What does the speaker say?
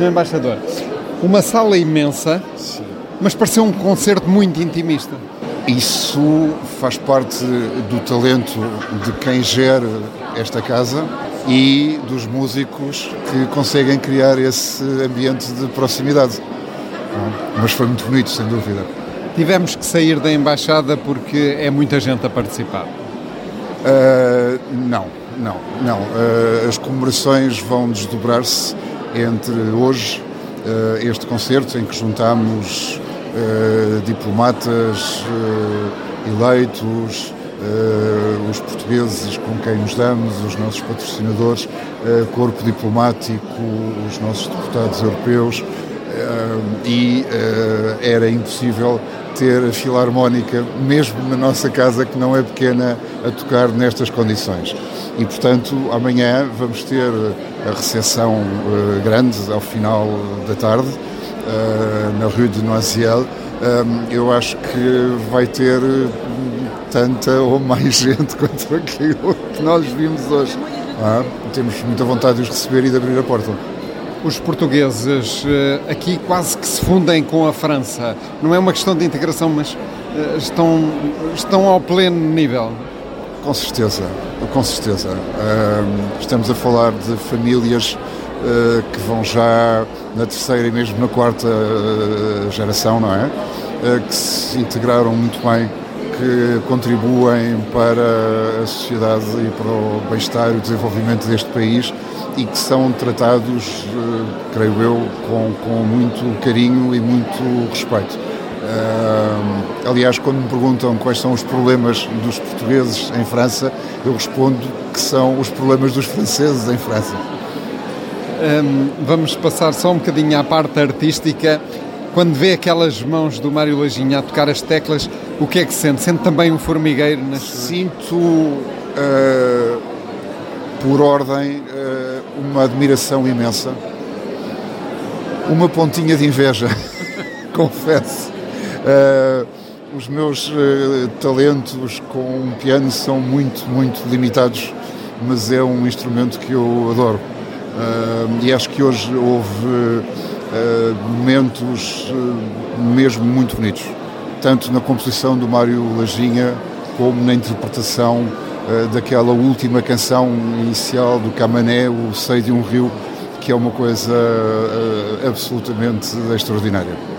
Sr. Embaixador, uma sala imensa, Sim. mas pareceu um concerto muito intimista. Isso faz parte do talento de quem gera esta casa e dos músicos que conseguem criar esse ambiente de proximidade. Mas foi muito bonito, sem dúvida. Tivemos que sair da Embaixada porque é muita gente a participar. Não. As comemorações vão desdobrar-se entre hoje, este concerto em que juntamos diplomatas eleitos, os portugueses com quem nos damos, os nossos patrocinadores, corpo diplomático, os nossos deputados europeus, e era impossível ter a Filarmónica, mesmo na nossa casa, que não é pequena, a tocar nestas condições. E, portanto, amanhã vamos ter a recepção grande, ao final da tarde, na Rue de Noisiel. Eu acho que vai ter tanta ou mais gente quanto aquilo que nós vimos hoje. Temos muita vontade de os receber e de abrir a porta. Os portugueses aqui quase que se fundem com a França. Não é uma questão de integração, mas estão ao pleno nível. Com certeza. Estamos a falar de famílias que vão já na terceira e mesmo na quarta geração, não é? Que se integraram muito bem, que contribuem para a sociedade e para o bem-estar e o desenvolvimento deste país e que são tratados, creio eu, com muito carinho e muito respeito. Aliás, quando me perguntam quais são os problemas dos portugueses em França, eu respondo que são os problemas dos franceses em França. Vamos passar só um bocadinho à parte artística. Quando vê aquelas mãos do Mário Lajinha a tocar as teclas, o que é que sente? Sente também um formigueiro? Sinto, por ordem, uma admiração imensa, uma pontinha de inveja, confesso. Os meus talentos com um piano são muito, muito limitados, mas é um instrumento que eu adoro. E acho que hoje houve momentos mesmo muito bonitos, tanto na composição do Mário Lajinha como na interpretação daquela última canção inicial do Camané, O Seio de um Rio, que é uma coisa absolutamente extraordinária.